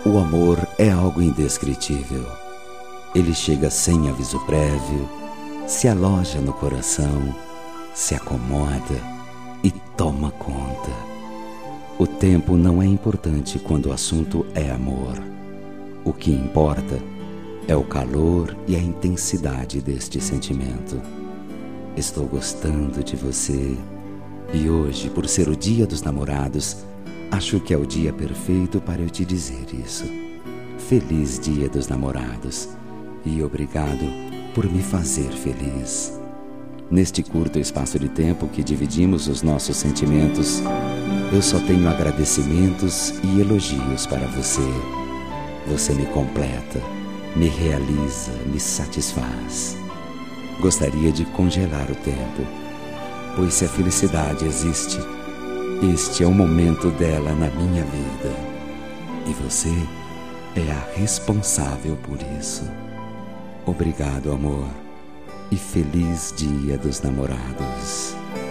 O amor é algo indescritível. Ele chega sem aviso prévio, se aloja no coração, se acomoda e toma conta. O tempo não é importante quando o assunto é amor. O que importa é o calor e a intensidade deste sentimento. Estou gostando de você e hoje, por ser o Dia dos Namorados, acho que é o dia perfeito para eu te dizer isso. Feliz Dia dos Namorados e obrigado por me fazer feliz. Neste curto espaço de tempo que dividimos os nossos sentimentos, eu só tenho agradecimentos e elogios para você. Você me completa, me realiza, me satisfaz. Gostaria de congelar o tempo, pois se a felicidade existe, este é o momento dela na minha vida. E você é a responsável por isso. Obrigado, amor, e feliz Dia dos Namorados.